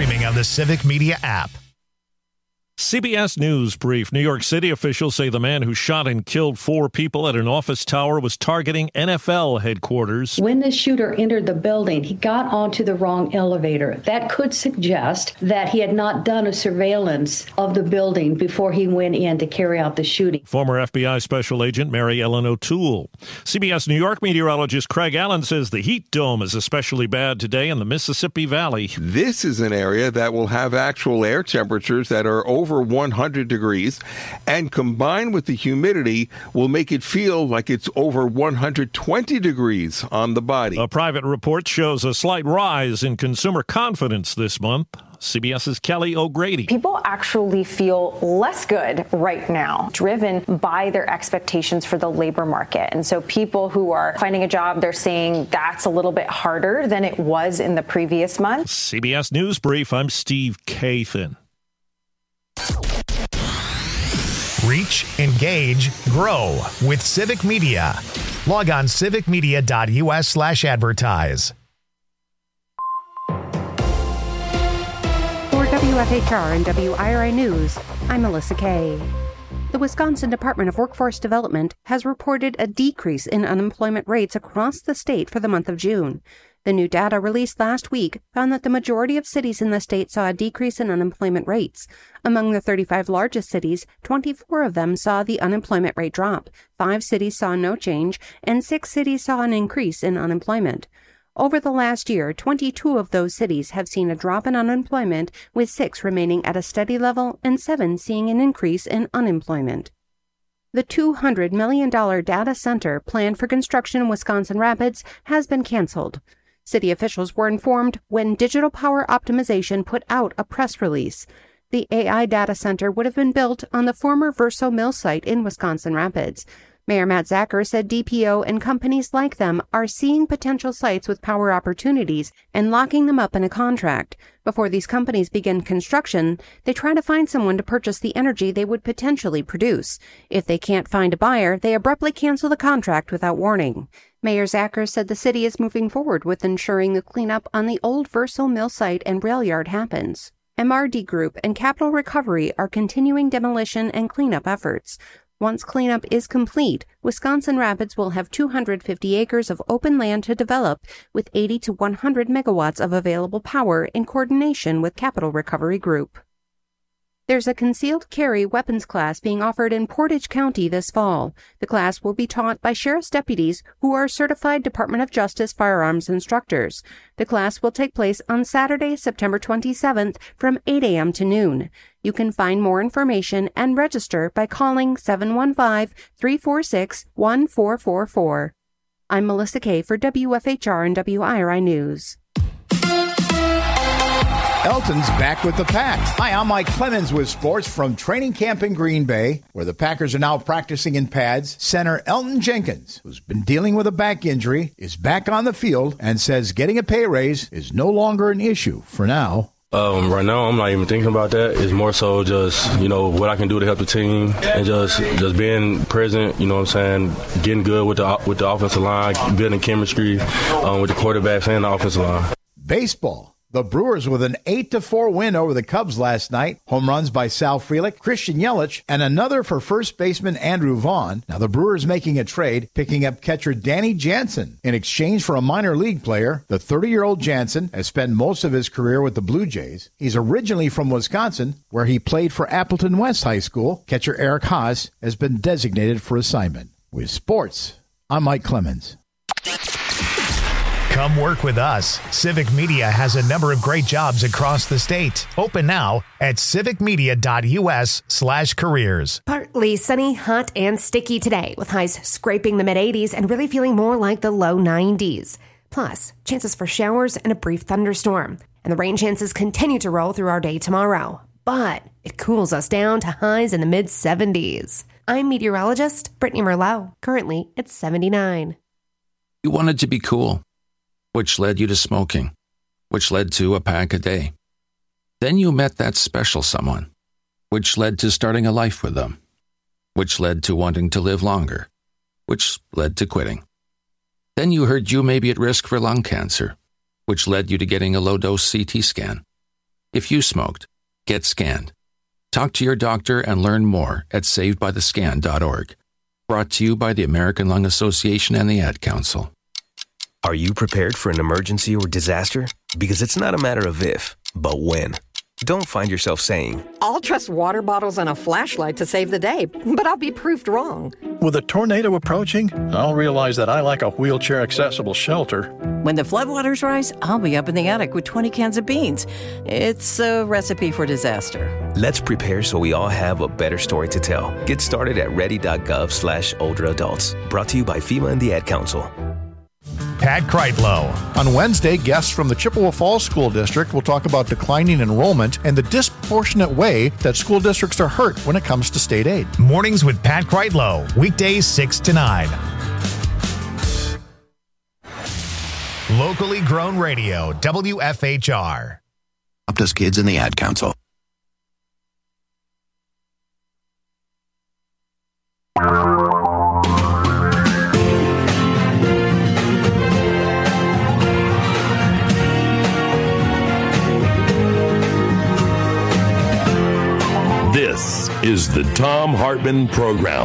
streaming on the Civic Media app. CBS News brief. New York City officials say the man who shot and killed 4 people at an office tower was targeting NFL headquarters. When the shooter entered the building, he got onto the wrong elevator. That could suggest that he had not done a surveillance of the building before he went in to carry out the shooting. Former FBI Special Agent Mary Ellen O'Toole. CBS New York meteorologist Craig Allen says the heat dome is especially bad today in the Mississippi Valley. This is an area that will have actual air temperatures that are over 100 degrees, and combined with the humidity will make it feel like it's over 120 degrees on the body. A private report shows a slight rise in consumer confidence this month. CBS's Kelly O'Grady. People actually feel less good right now, driven by their expectations for the labor market. And so people who are finding a job, they're saying that's a little bit harder than it was in the previous month. CBS News Brief, I'm Steve Kathan. Reach, engage, grow with Civic Media. Log on civicmedia.us/advertise. For WFHR and WIRI News, I'm Melissa Kay. The Wisconsin Department of Workforce Development has reported a decrease in unemployment rates across the state for the month of June. The new data released last week found that the majority of cities in the state saw a decrease in unemployment rates. Among the 35 largest cities, 24 of them saw the unemployment rate drop, 5 cities saw no change, and 6 cities saw an increase in unemployment. Over the last year, 22 of those cities have seen a drop in unemployment, with 6 remaining at a steady level and 7 seeing an increase in unemployment. The $200 million data center planned for construction in Wisconsin Rapids has been canceled. City officials were informed when Digital Power Optimization put out a press release. The AI data center would have been built on the former Verso Mill site in Wisconsin Rapids. Mayor Matt Zacher said DPO and companies like them are seeing potential sites with power opportunities and locking them up in a contract. Before these companies begin construction, they try to find someone to purchase the energy they would potentially produce. If they can't find a buyer, they abruptly cancel the contract without warning. Mayor Zacher said the city is moving forward with ensuring the cleanup on the old Verso Mill site and rail yard happens. MRD Group and Capital Recovery are continuing demolition and cleanup efforts. Once cleanup is complete, Wisconsin Rapids will have 250 acres of open land to develop with 80 to 100 megawatts of available power in coordination with Capital Recovery Group. There's a concealed carry weapons class being offered in Portage County this fall. The class will be taught by sheriff's deputies who are certified Department of Justice firearms instructors. The class will take place on Saturday, September 27th from 8 a.m. to noon. You can find more information and register by calling 715-346-1444. I'm Melissa Kay for WFHR and WIRI News. Elton's back with the Pack. Hi, I'm Mike Clemens with sports from training camp in Green Bay, where the Packers are now practicing in pads. Center Elton Jenkins, who's been dealing with a back injury, is back on the field and says getting a pay raise is no longer an issue for now. Right now, I'm not even thinking about that. It's more so just, what I can do to help the team and just being present, what I'm saying, getting good with the offensive line, building chemistry with the quarterbacks and the offensive line. Baseball. The Brewers with an 8-4 win over the Cubs last night. Home runs by Sal Frelick, Christian Yelich, and another for first baseman Andrew Vaughn. Now the Brewers making a trade, picking up catcher Danny Jansen in exchange for a minor league player. The 30-year-old Jansen has spent most of his career with the Blue Jays. He's originally from Wisconsin, where he played for Appleton West High School. Catcher Eric Haas has been designated for assignment. With sports, I'm Mike Clemens. Come work with us. Civic Media has a number of great jobs across the state. Open now at civicmedia.us/careers. Partly sunny, hot, and sticky today, with highs scraping the mid-80s and really feeling more like the low 90s. Plus, chances for showers and a brief thunderstorm. And the rain chances continue to roll through our day tomorrow. But it cools us down to highs in the mid-70s. I'm meteorologist Brittany Merlot. Currently, it's 79. You wanted to be cool, which led you to smoking, which led to a pack a day. Then you met that special someone, which led to starting a life with them, which led to wanting to live longer, which led to quitting. Then you heard you may be at risk for lung cancer, which led you to getting a low-dose CT scan. If you smoked, get scanned. Talk to your doctor and learn more at savedbythescan.org. Brought to you by the American Lung Association and the Ad Council. Are you prepared for an emergency or disaster? Because it's not a matter of if, but when. Don't find yourself saying, I'll trust water bottles and a flashlight to save the day, but I'll be proved wrong. With a tornado approaching, I'll realize that I lack a wheelchair-accessible shelter. When the floodwaters rise, I'll be up in the attic with 20 cans of beans. It's a recipe for disaster. Let's prepare so we all have a better story to tell. Get started at ready.gov/older adults. Brought to you by FEMA and the Ad Council. Pat Kreitlow. On Wednesday, guests from the Chippewa Falls School District will talk about declining enrollment and the disproportionate way that school districts are hurt when it comes to state aid. Mornings with Pat Kreitlow, weekdays 6 to 9. Locally grown radio, WFHR. Optus Kids and the Ad Council. This is the Thom Hartmann Program.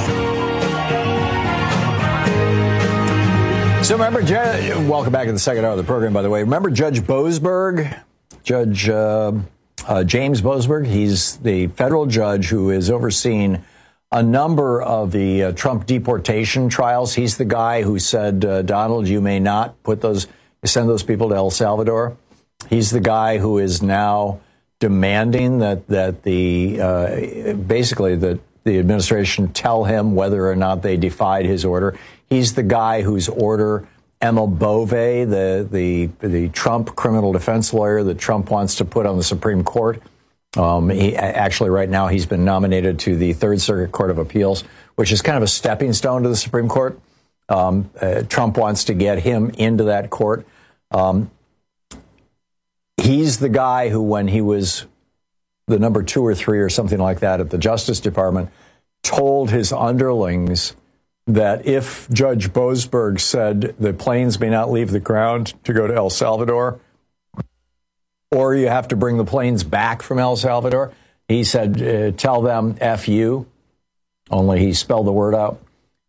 So remember, welcome back to the second hour of the program, by the way. Remember Judge Boasberg? Judge James Boasberg? He's the federal judge who is overseeing a number of the Trump deportation trials. He's the guy who said, Donald, you may not send those people to El Salvador. He's the guy who is now demanding that the administration tell him whether or not they defied his order. He's the guy whose order Emma Bove, the Trump criminal defense lawyer that Trump wants to put on the Supreme Court. Right now he's been nominated to the Third Circuit Court of Appeals, which is kind of a stepping stone to the Supreme Court. Trump wants to get him into that court. He's the guy who, when he was the number 2 or 3 or something like that at the Justice Department, told his underlings that if Judge Boasberg said the planes may not leave the ground to go to El Salvador, or you have to bring the planes back from El Salvador, he said, tell them F you, only he spelled the word out.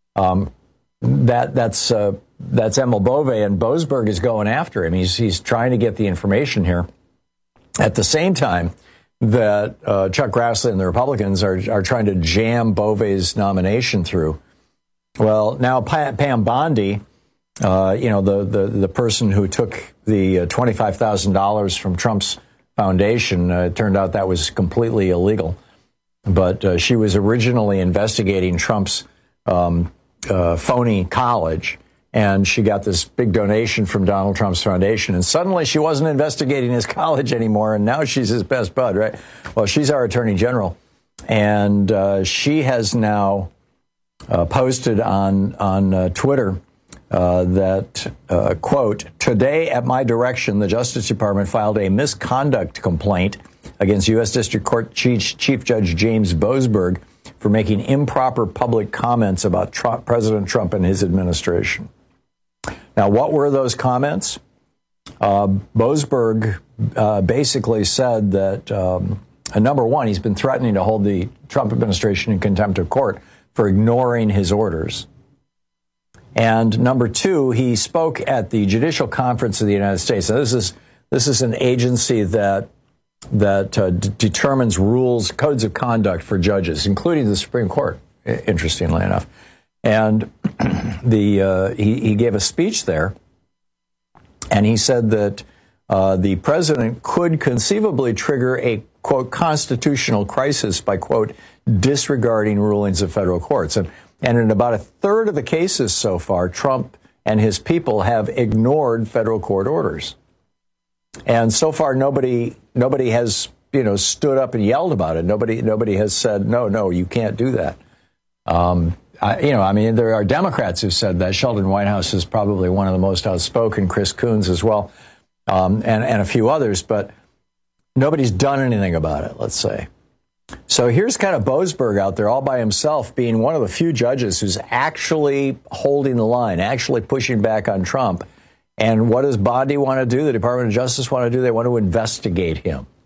That's Emma Bove, and Boasberg is going after him. He's trying to get the information here. At the same time that Chuck Grassley and the Republicans are trying to jam Bove's nomination through. Well, now Pam Bondi, the person who took the $25,000 from Trump's foundation, it turned out that was completely illegal. But she was originally investigating Trump's phony college, and she got this big donation from Donald Trump's foundation, and suddenly she wasn't investigating his college anymore, and now she's his best bud, right? Well, she's our attorney general, and she has now posted on Twitter that, quote, today at my direction, the Justice Department filed a misconduct complaint against U.S. District Court Chief Judge James Boasberg for making improper public comments about President Trump and his administration. Now, what were those comments? Boasberg basically said that, number one, he's been threatening to hold the Trump administration in contempt of court for ignoring his orders. And number two, he spoke at the Judicial Conference of the United States. Now, this is an agency that determines rules, codes of conduct for judges, including the Supreme Court, interestingly enough. And he gave a speech there, and he said that the president could conceivably trigger a, quote, constitutional crisis by, quote, disregarding rulings of federal courts. And in about a third of the cases so far, Trump and his people have ignored federal court orders. And so far, nobody has, stood up and yelled about it. Nobody has said, no, you can't do that. There are Democrats who said that. Sheldon Whitehouse is probably one of the most outspoken, Chris Coons as well, and a few others, but nobody's done anything about it, let's say. So here's kind of Boasberg out there all by himself, being one of the few judges who's actually holding the line, actually pushing back on Trump. And what does Bondi want to do? The Department of Justice want to do? They want to investigate him.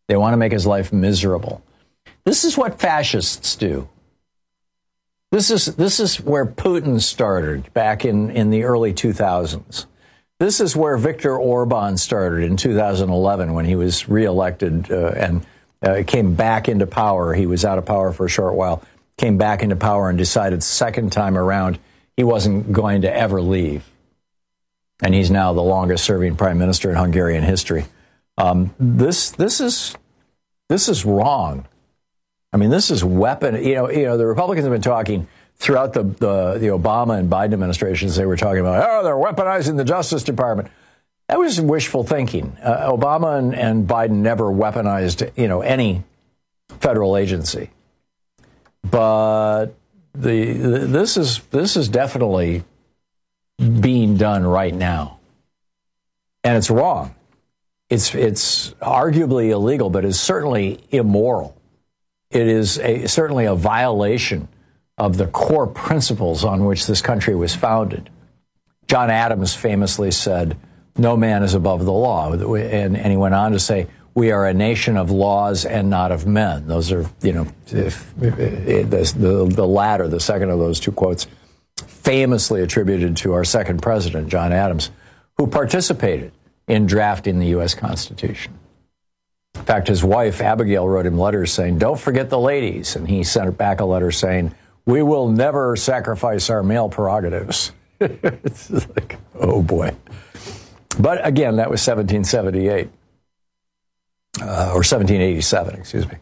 They want to make his life miserable. This is what fascists do. This is where Putin started back in the early 2000s. This is where Viktor Orban started in 2011 when he was reelected and came back into power. He was out of power for a short while, came back into power and decided second time around he wasn't going to ever leave. And he's now the longest serving prime minister in Hungarian history. This is wrong. I mean, this is weapon. You know, the Republicans have been talking throughout the Obama and Biden administrations. They were talking about, they're weaponizing the Justice Department. That was wishful thinking. Obama and Biden never weaponized, any federal agency. But this is definitely being done right now, and it's wrong. It's arguably illegal, but it's certainly immoral. It is certainly a violation of the core principles on which this country was founded. John Adams famously said, "No man is above the law," and he went on to say, "We are a nation of laws and not of men." Those are, the latter, the second of those two quotes, famously attributed to our second president, John Adams, who participated in drafting the U.S. Constitution. In fact, his wife, Abigail, wrote him letters saying, "Don't forget the ladies." And he sent back a letter saying, "We will never sacrifice our male prerogatives." It's like, oh boy. But again, that was 1778. Or 1787, excuse me.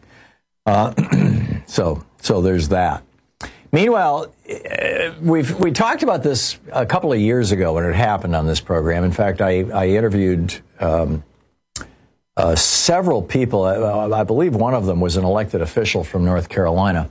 So there's that. Meanwhile, we talked about this a couple of years ago when it happened on this program. In fact, I interviewed several people. I believe one of them was an elected official from North Carolina.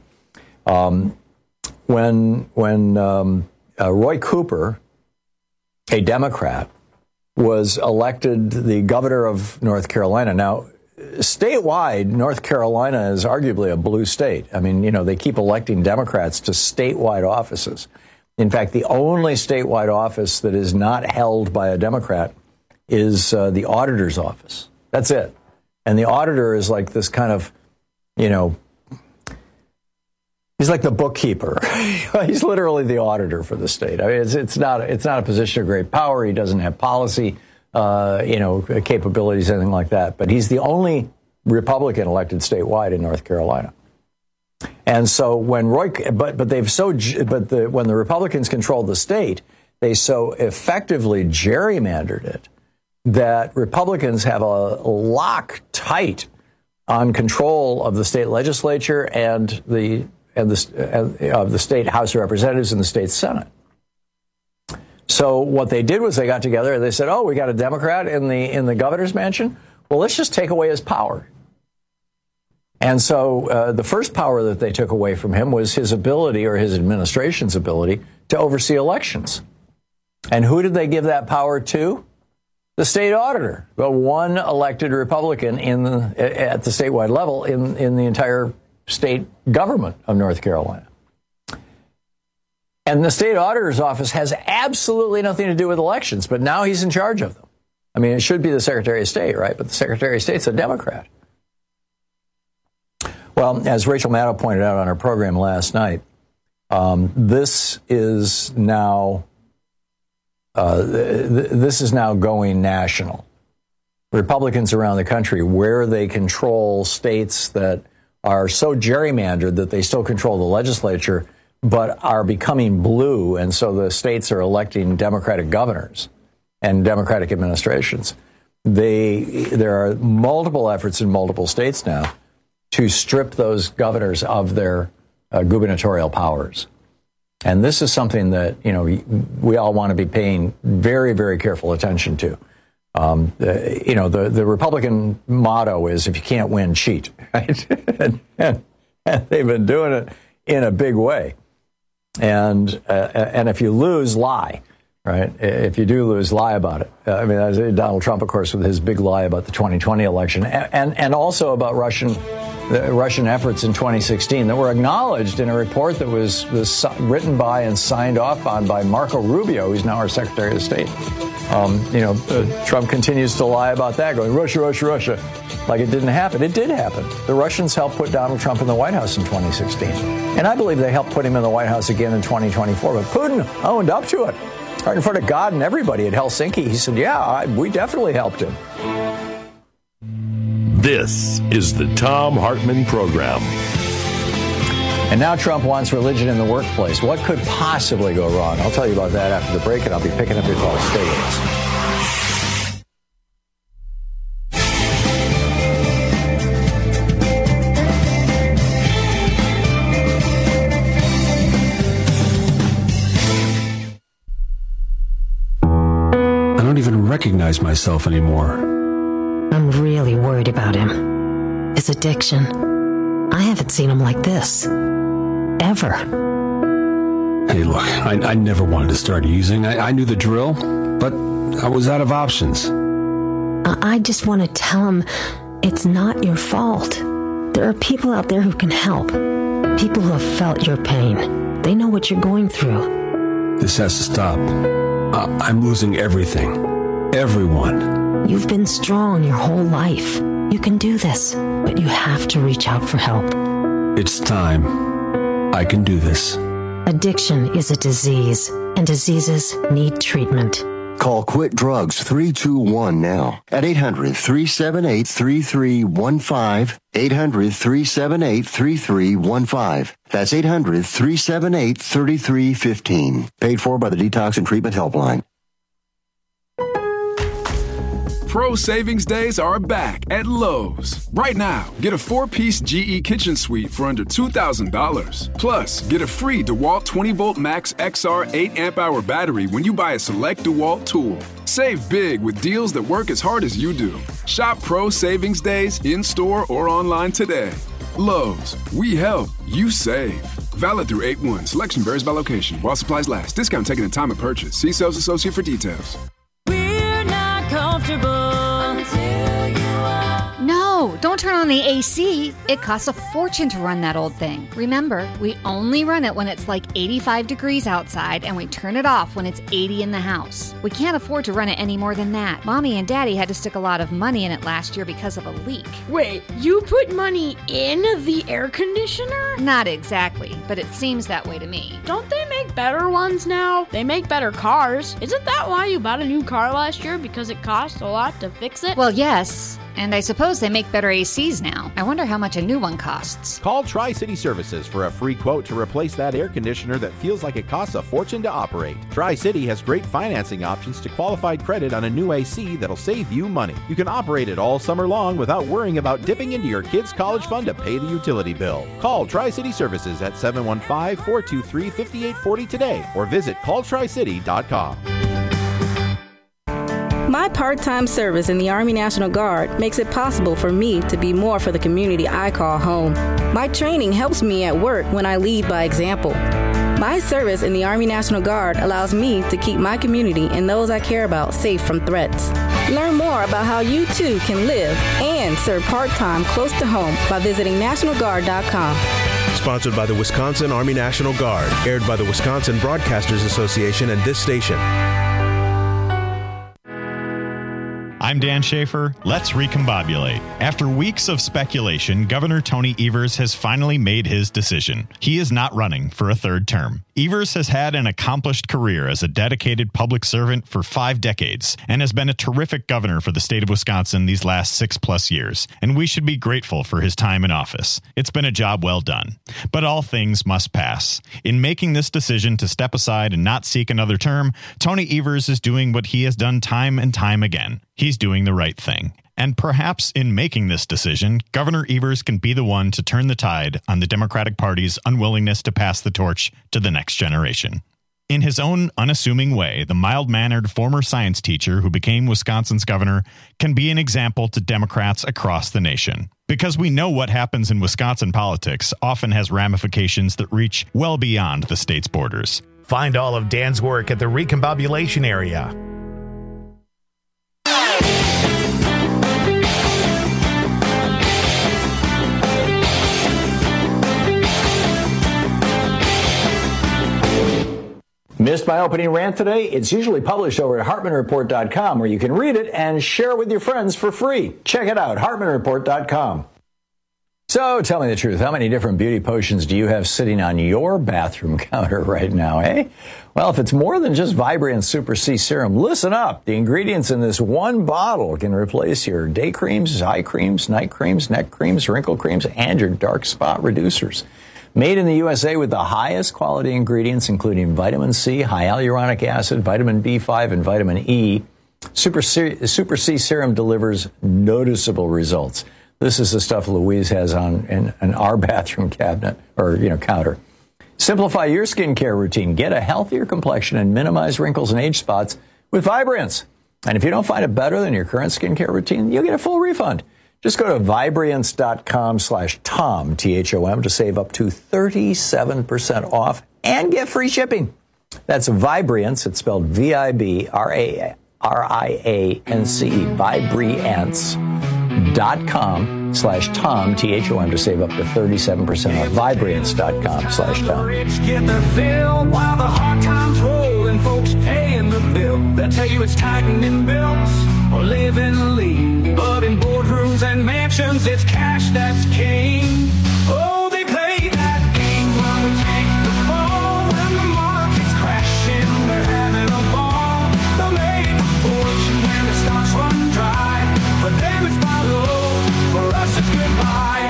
When Roy Cooper, a Democrat, was elected the governor of North Carolina. Now, statewide, North Carolina is arguably a blue state. I mean, they keep electing Democrats to statewide offices. In fact, the only statewide office that is not held by a Democrat is the auditor's office. That's it. And the auditor is like this kind of, he's like the bookkeeper. He's literally the auditor for the state. I mean, it's not a position of great power. He doesn't have policy, capabilities, anything like that. But he's the only Republican elected statewide in North Carolina. And so when when the Republicans controlled the state, they so effectively gerrymandered it that Republicans have a lock tight on control of the state legislature and of the state House of Representatives and the state Senate. So what they did was they got together and they said, "Oh, we got a Democrat in the governor's mansion. Well, let's just take away his power." And so the first power that they took away from him was his ability, or his administration's ability, to oversee elections. And who did they give that power to? The state auditor, the one elected Republican at the statewide level in the entire state government of North Carolina. And the state auditor's office has absolutely nothing to do with elections, but now he's in charge of them. I mean, it should be the Secretary of State, right? But the Secretary of State's a Democrat. Well, as Rachel Maddow pointed out on her program last night, this is now going national. Republicans around the country, where they control states that are so gerrymandered that they still control the legislature, but are becoming blue, and so the states are electing Democratic governors and Democratic administrations. There are multiple efforts in multiple states now to strip those governors of their gubernatorial powers. And this is something that, we all want to be paying very, very careful attention to. The Republican motto is, if you can't win, cheat. Right? and they've been doing it in a big way. And if you lose, lie. Right? If you do lose, lie about it. Donald Trump, of course, with his big lie about the 2020 election, and also about Russian efforts in 2016 that were acknowledged in a report that was written by and signed off on by Marco Rubio, who's now our Secretary of State. Trump continues to lie about that, going, Russia, Russia, Russia. like it didn't happen. It did happen. The Russians helped put Donald Trump in the White House in 2016. And I believe they helped put him in the White House again in 2024. But Putin owned up to it. Right in front of God and everybody at Helsinki. He said, yeah, we definitely helped him. This is the Thom Hartmann Program. And now Trump wants religion in the workplace. What could possibly go wrong? I'll tell you about that after the break, and I'll be picking up your calls. Stay with us. I don't even recognize myself anymore. I'm really worried about him. His addiction. I haven't seen him like this. Ever. Hey, look, I never wanted to start using. I knew the drill, but I was out of options. I just want to tell him it's not your fault. There are people out there who can help. People who have felt your pain. They know what you're going through. This has to stop. I'm losing everything. Everyone. You've been strong your whole life. You can do this, but you have to reach out for help. It's time. I can do this. Addiction is a disease, and diseases need treatment. Call Quit Drugs 321 now at 800-378-3315. 800-378-3315. That's 800-378-3315. Paid for by the Detox and Treatment Helpline. Pro Savings Days are back at Lowe's. Right now, get a 4-piece GE kitchen suite for under $2,000. Plus, get a free DeWalt 20-volt Max XR 8-amp-hour battery when you buy a select DeWalt tool. Save big with deals that work as hard as you do. Shop Pro Savings Days in-store or online today. Lowe's, we help, you save. Valid through 8/1. Selection varies by location. While supplies last. Discount taken at time of purchase. See sales associate for details. Comfortable until you are. No, don't turn on the AC. It costs a fortune to run that old thing. Remember, we only run it when it's like 85 degrees outside, and we turn it off when it's 80 in the house. We can't afford to run it any more than that. Mommy and Daddy had to stick a lot of money in it last year because of a leak. Wait, you put money in the air conditioner? Not exactly, but it seems that way to me. Don't they make better ones now? They make better cars. Isn't that why you bought a new car last year? Because it cost a lot to fix it? Well, yes. And I suppose they make better ACs now. I wonder how much a new one costs. Call Tri-City Services for a free quote to replace that air conditioner that feels like it costs a fortune to operate. Tri-City has great financing options to qualified credit on a new AC that'll save you money. You can operate it all summer long without worrying about dipping into your kid's college fund to pay the utility bill. Call Tri-City Services at 715-423-5840 today or visit calltricity.com. My part-time service in the Army National Guard makes it possible for me to be more for the community I call home. My training helps me at work when I lead by example. My service in the Army National Guard allows me to keep my community and those I care about safe from threats. Learn more about how you too can live and serve part-time close to home by visiting NationalGuard.com. Sponsored by the Wisconsin Army National Guard, aired by the Wisconsin Broadcasters Association and this station. I'm Dan Schaefer. Let's recombobulate. After weeks of speculation, Governor Tony Evers has finally made his decision. He is not running for a third term. Evers has had an accomplished career as a dedicated public servant for 5 decades and has been a terrific governor for the state of Wisconsin these last 6+ years, and we should be grateful for his time in office. It's been a job well done. But all things must pass. In making this decision to step aside and not seek another term, Tony Evers is doing what he has done time and time again. He's doing the right thing. And perhaps in making this decision, Governor Evers can be the one to turn the tide on the Democratic Party's unwillingness to pass the torch to the next generation. In his own unassuming way, the mild-mannered former science teacher who became Wisconsin's governor can be an example to Democrats across the nation. Because we know what happens in Wisconsin politics often has ramifications that reach well beyond the state's borders. Find all of Dan's work at the Recombobulation Area. Missed my opening rant today? It's usually published over at HartmanReport.com, where you can read it and share it with your friends for free. Check it out, HartmanReport.com. So tell me the truth. How many different beauty potions do you have sitting on your bathroom counter right now, eh? Well, if it's more than just Vibrant Super C Serum, listen up. The ingredients in this one bottle can replace your day creams, eye creams, night creams, neck creams, wrinkle creams, and your dark spot reducers. Made in the USA with the highest quality ingredients, including vitamin C, high hyaluronic acid, vitamin B5, and vitamin E, Super C Serum delivers noticeable results. This is the stuff Louise has in our bathroom cabinet or, counter. Simplify your skincare routine. Get a healthier complexion and minimize wrinkles and age spots with Vibrance. And if you don't find it better than your current skincare routine, you'll get a full refund. Just go to Vibrance.com/Tom, T-H-O-M, to save up to 37% off and get free shipping. That's Vibrance. It's spelled V-I-B-R-A-R-I-A-N-C-E, Vibrance.com/Tom, T-H-O-M, to save up to 37% off. Vibrance.com/Tom. Get the fill while the hard times roll and folks paying the bill. They'll tell you it's tightening bills or living lean. But in boardrooms and mansions, it's cash that's king. Oh, they play that game while we take the fall. When the market's crashing, they're having a ball. They'll make a fortune when the stocks run dry. For them it's follow, for us it's goodbye.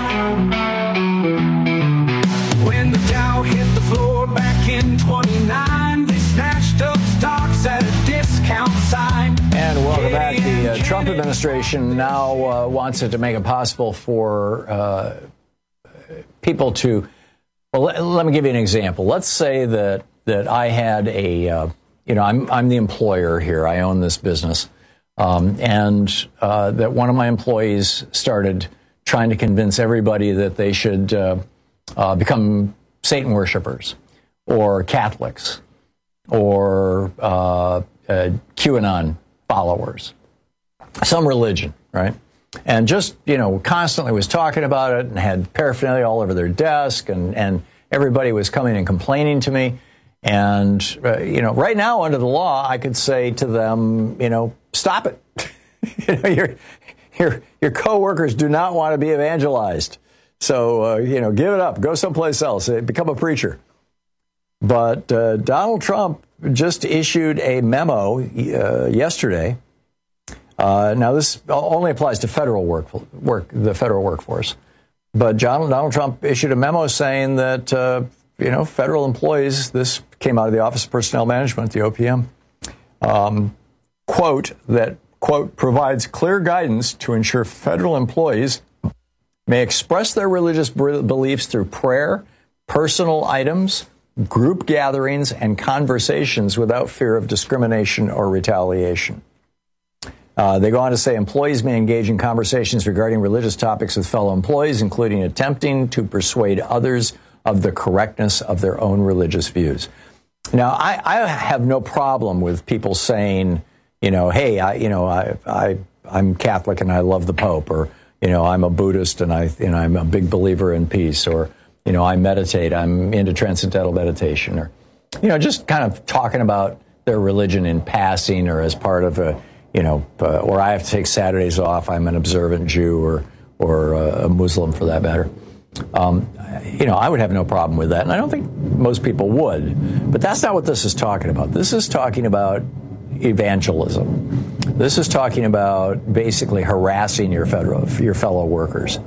When the Dow hit the floor back in 29, they snatched up stocks at a discount sign. And welcome back. The Trump administration now wants it to make it possible for people to. Well, let me give you an example. Let's say that I had I'm the employer here. I own this business, and that one of my employees started trying to convince everybody that they should become Satan worshipers, or Catholics, or QAnon followers, some religion, right? And just, constantly was talking about it and had paraphernalia all over their desk, and everybody was coming and complaining to me. And, right now under the law, I could say to them, stop it. Your coworkers do not want to be evangelized. So, give it up, go someplace else, become a preacher. But Donald Trump just issued a memo yesterday. Now, this only applies to federal the federal workforce. But Donald Trump issued a memo saying that, federal employees, this came out of the Office of Personnel Management, the OPM, quote, provides clear guidance to ensure federal employees may express their religious beliefs through prayer, personal items, group gatherings, and conversations without fear of discrimination or retaliation. They go on to say employees may engage in conversations regarding religious topics with fellow employees, including attempting to persuade others of the correctness of their own religious views. Now, I have no problem with people saying, hey, I'm Catholic and I love the Pope, or, I'm a Buddhist and I'm a big believer in peace, or, I meditate, I'm into transcendental meditation, or, just kind of talking about their religion in passing, or as part of a, or I have to take Saturdays off, I'm an observant Jew, or a Muslim for that matter. I would have no problem with that, and I don't think most people would. But that's not what this is talking about. This is talking about evangelism. This is talking about basically harassing your fellow workers.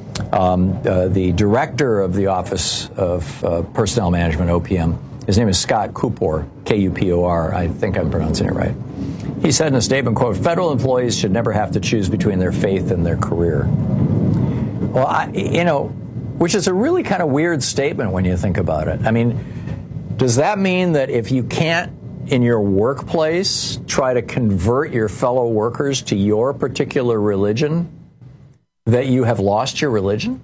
The director of the Office of Personnel Management, OPM, his name is Scott Kupor, K-U-P-O-R. I think I'm pronouncing it right. He said in a statement, quote, federal employees should never have to choose between their faith and their career. Well, which is a really kind of weird statement when you think about it. I mean, does that mean that if you can't, in your workplace, try to convert your fellow workers to your particular religion, that you have lost your religion?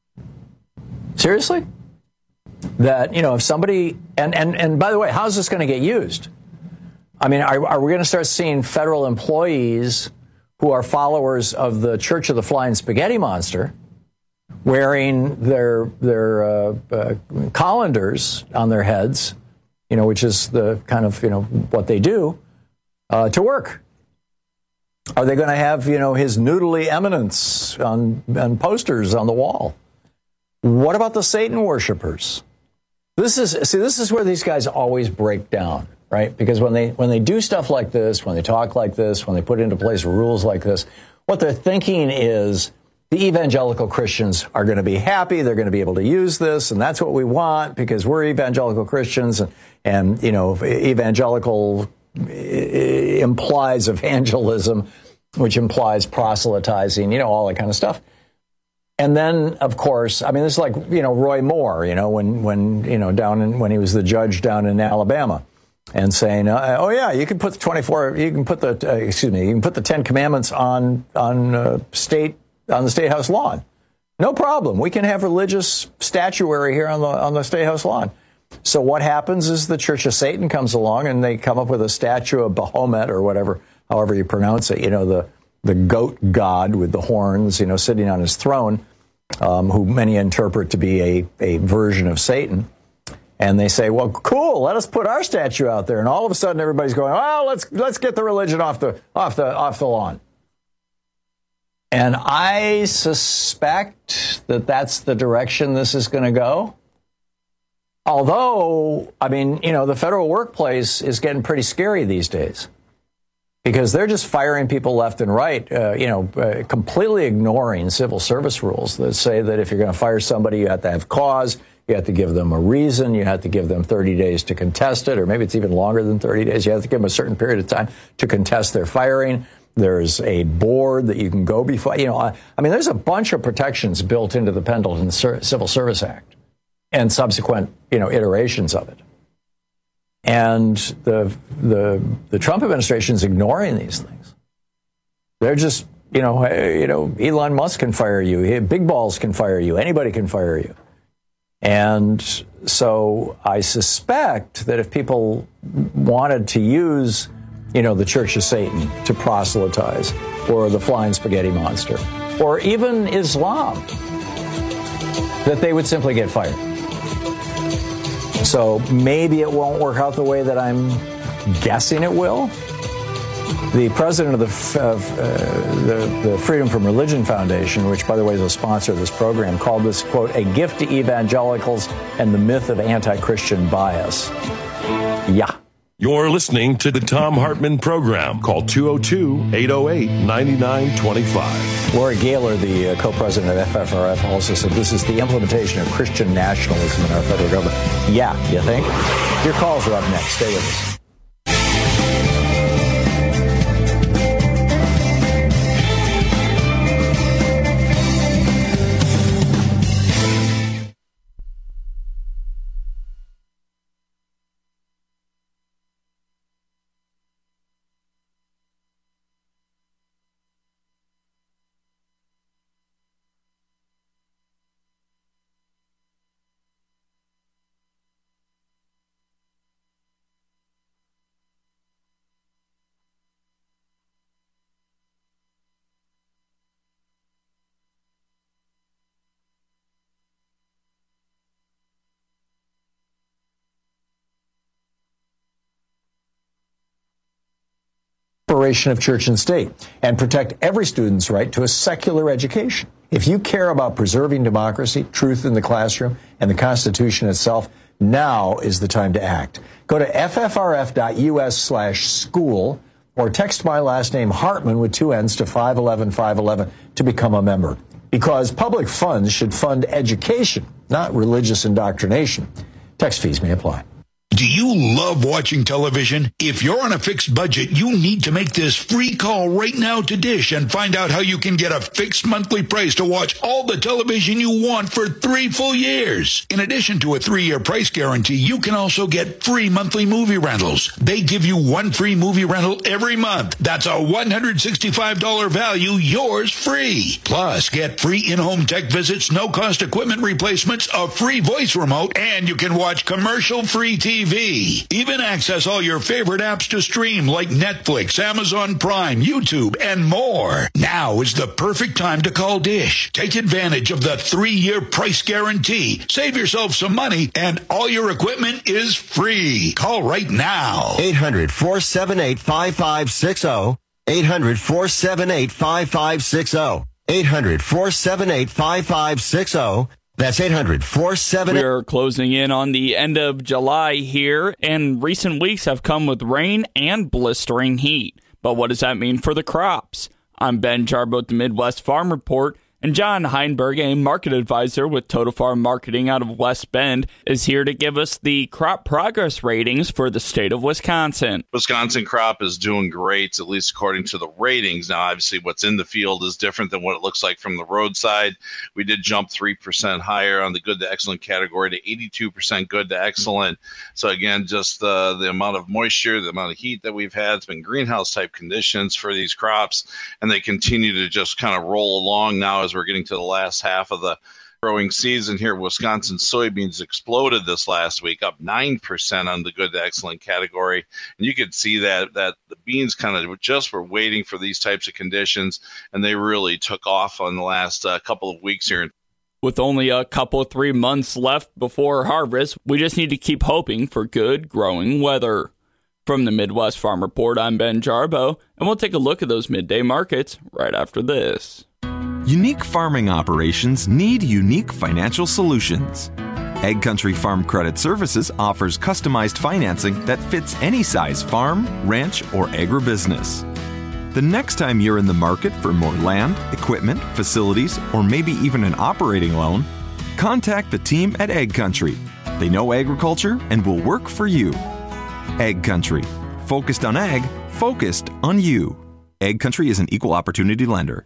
Seriously? That, if somebody, and by the way, how's this going to get used? I mean, are we going to start seeing federal employees who are followers of the Church of the Flying Spaghetti Monster wearing their colanders on their heads, which is the kind of, what they do, to work? Are they going to have, his noodly eminence on posters on the wall? What about the Satan worshipers? This is where these guys always break down, right? Because when they do stuff like this, when they talk like this, when they put into place rules like this, what they're thinking is the evangelical Christians are going to be happy. They're going to be able to use this, and that's what we want because we're evangelical Christians, and evangelical implies evangelism, which implies proselytizing, all that kind of stuff. And then, of course, this is like, Roy Moore, when he was the judge down in Alabama, and saying, you can put the 10 Commandments on the State House lawn. No problem. We can have religious statuary here on the State House lawn. So what happens is the Church of Satan comes along and they come up with a statue of Baphomet or whatever, however you pronounce it, the goat god with the horns, sitting on his throne, who many interpret to be a version of Satan. And they say, well, cool, let us put our statue out there. And all of a sudden everybody's going, well, let's get the religion off the lawn. And I suspect that that's the direction this is going to go. Although, the federal workplace is getting pretty scary these days because they're just firing people left and right, completely ignoring civil service rules that say that if you're going to fire somebody, you have to have cause, you have to give them a reason, you have to give them 30 days to contest it, or maybe it's even longer than 30 days. You have to give them a certain period of time to contest their firing. There's a board that you can go before. There's a bunch of protections built into the Pendleton Civil Service Act and subsequent, iterations of it. And the Trump administration is ignoring these things. They're just, Elon Musk can fire you. Big Balls can fire you. Anybody can fire you. And so I suspect that if people wanted to use, the Church of Satan to proselytize, or the Flying Spaghetti Monster, or even Islam, that they would simply get fired. So maybe it won't work out the way that I'm guessing it will. The president of the Freedom from Religion Foundation, which, by the way, is a sponsor of this program, called this, quote, a gift to evangelicals and the myth of anti-Christian bias. Yeah. You're listening to the Thom Hartmann Program. Call 202-808-9925. Lori Gaylor, the co-president of FFRF, also said this is the implementation of Christian nationalism in our federal government. Yeah, you think? Your calls are up next. Stay with us. Of church and state, and protect every student's right to a secular education. If you care about preserving democracy, truth in the classroom, and the Constitution itself, now is the time to act. Go to ffrf.us/school or text my last name Hartmann with 2 N's to 511-511 to become a member. Because public funds should fund education, not religious indoctrination. Text fees may apply. Do you love watching television? If you're on a fixed budget, you need to make this free call right now to Dish and find out how you can get a fixed monthly price to watch all the television you want for 3 full years. In addition to a 3-year price guarantee, you can also get free monthly movie rentals. They give you 1 free movie rental every month. That's a $165 value, yours free. Plus, get free in-home tech visits, no-cost equipment replacements, a free voice remote, and you can watch commercial-free TV TV. Even access all your favorite apps to stream like Netflix, Amazon Prime, YouTube, and more. Now is the perfect time to call Dish. Take advantage of the 3-year price guarantee. Save yourself some money, and all your equipment is free. Call right now. 800-478-5560. 800-478-5560. 800-478-5560. That's 800-478. We are closing in on the end of July here, and recent weeks have come with rain and blistering heat. But what does that mean for the crops? I'm Ben Jarbo at the Midwest Farm Report, and John Heinberg, a market advisor with Total Farm Marketing out of West Bend, is here to give us the crop progress ratings for the state of Wisconsin. Wisconsin crop is doing great, at least according to the ratings. Now, obviously, what's in the field is different than what it looks like from the roadside. We did jump 3% higher on the good to excellent category to 82% good to excellent. So, again, just the amount of moisture, the amount of heat that we've had, it's been greenhouse-type conditions for these crops, and they continue to just kind of roll along now as we're getting to the last half of the growing season here. Wisconsin soybeans exploded this last week, up 9% on the good to excellent category. And you could see that the beans kind of just were waiting for these types of conditions, and they really took off on the last couple of weeks here. With only a couple 3 months left before harvest, we just need to keep hoping for good growing weather. From the Midwest Farm Report, I'm Ben Jarbo, and we'll take a look at those midday markets right after this. Unique farming operations need unique financial solutions. Egg Country Farm Credit Services offers customized financing that fits any size farm, ranch, or agribusiness. The next time you're in the market for more land, equipment, facilities, or maybe even an operating loan, contact the team at Egg Country. They know agriculture and will work for you. Egg Country. Focused on ag, focused on you. Egg Country is an equal opportunity lender.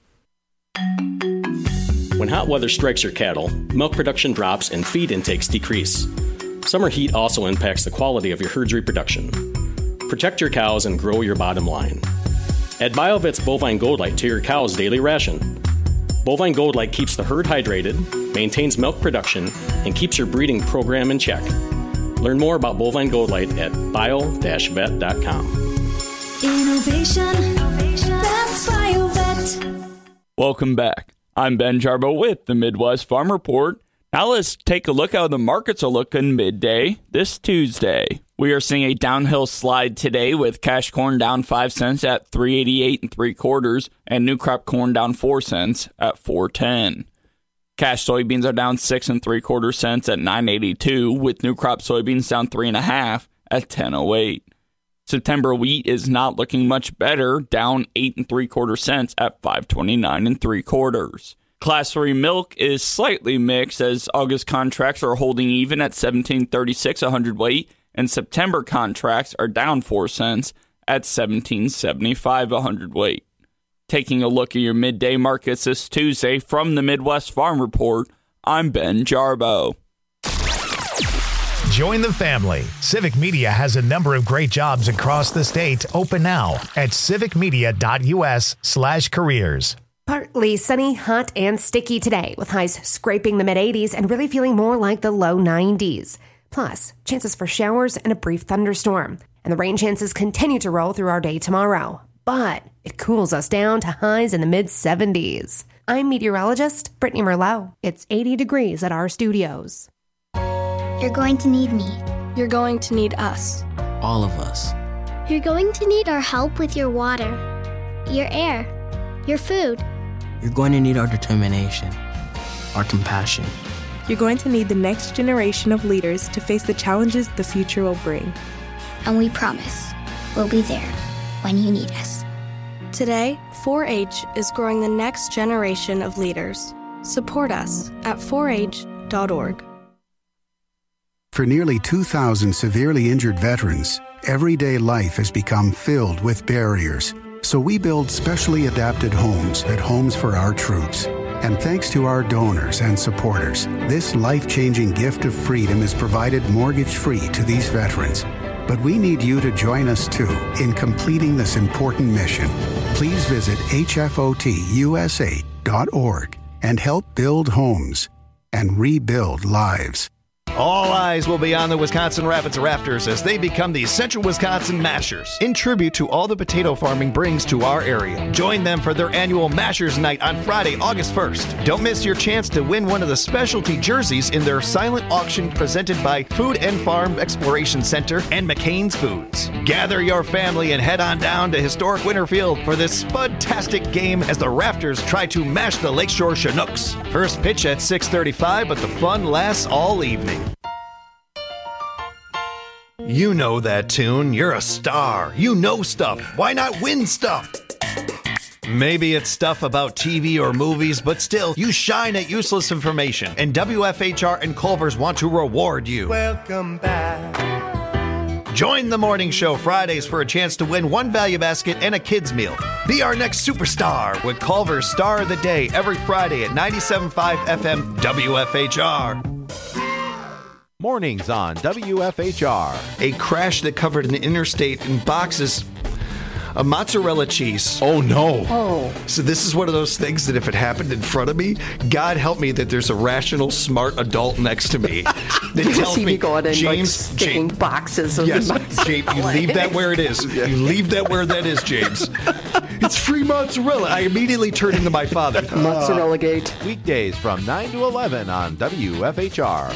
When hot weather strikes your cattle, milk production drops and feed intakes decrease. Summer heat also impacts the quality of your herd's reproduction. Protect your cows and grow your bottom line. Add BioVet's Bovine Gold Light to your cow's daily ration. Bovine Gold Light keeps the herd hydrated, maintains milk production, and keeps your breeding program in check. Learn more about Bovine Gold Light at bio-vet.com. Innovation, that's BioVet. Welcome back. I'm Ben Jarbo with the Midwest Farm Report. Now let's take a look how the markets are looking midday this Tuesday. We are seeing a downhill slide today with cash corn down 5 cents at 3.88 3/4 and new crop corn down 4 cents at 4.10. Cash soybeans are down 6 3/4 cents at 9.82 with new crop soybeans down 3.5 at 10.08. September wheat is not looking much better, down 8 3/4 cents at 5.29 3/4. Class 3 milk is slightly mixed as August contracts are holding even at 17.36 a hundredweight, and September contracts are down 4 cents at 17.75 a hundredweight. Taking a look at your midday markets this Tuesday from the Midwest Farm Report, I'm Ben Jarbo. Join the family. Civic Media has a number of great jobs across the state open now at civicmedia.us/careers. Partly sunny, hot, and sticky today with highs scraping the mid-80s and really feeling more like the low 90s. Plus, chances for showers and a brief thunderstorm. And the rain chances continue to roll through our day tomorrow. But it cools us down to highs in the mid-70s. I'm meteorologist Brittany Merlot. It's 80 degrees at our studios. You're going to need me. You're going to need us. All of us. You're going to need our help with your water, your air, your food. You're going to need our determination, our compassion. You're going to need the next generation of leaders to face the challenges the future will bring. And we promise we'll be there when you need us. Today, 4-H is growing the next generation of leaders. Support us at 4h.org. For nearly 2,000 severely injured veterans, everyday life has become filled with barriers. So we build specially adapted homes at Homes for Our Troops. And thanks to our donors and supporters, this life-changing gift of freedom is provided mortgage-free to these veterans. But we need you to join us, too, in completing this important mission. Please visit hfotusa.org and help build homes and rebuild lives. All eyes will be on the Wisconsin Rapids Raptors as they become the Central Wisconsin Mashers, in tribute to all the potato farming brings to our area. Join them for their annual Mashers Night on Friday, August 1st. Don't miss your chance to win one of the specialty jerseys in their silent auction presented by Food and Farm Exploration Center and McCain's Foods. Gather your family and head on down to historic Winterfield for this spud-tastic game as the Raptors try to mash the Lakeshore Chinooks. First pitch at 6:35, but the fun lasts all evening. You know that tune. You're a star. You know stuff. Why not win stuff? Maybe it's stuff about TV or movies, but still, you shine at useless information. And WFHR and Culver's want to reward you. Welcome back. Join the morning show Fridays for a chance to win one value basket and a kid's meal. Be our next superstar with Culver's Star of the Day every Friday at 97.5 FM WFHR. Mornings on WFHR. A crash that covered an interstate in boxes of mozzarella cheese. Oh, no. Oh. So this is one of those things that if it happened in front of me, God help me that there's a rational, smart adult next to me that tells me, James, sticking boxes of James, you leave that where it is. You leave that where that is, James. It's free mozzarella. I immediately turned into my father. Mozzarella Gate. Weekdays from 9 to 11 on WFHR.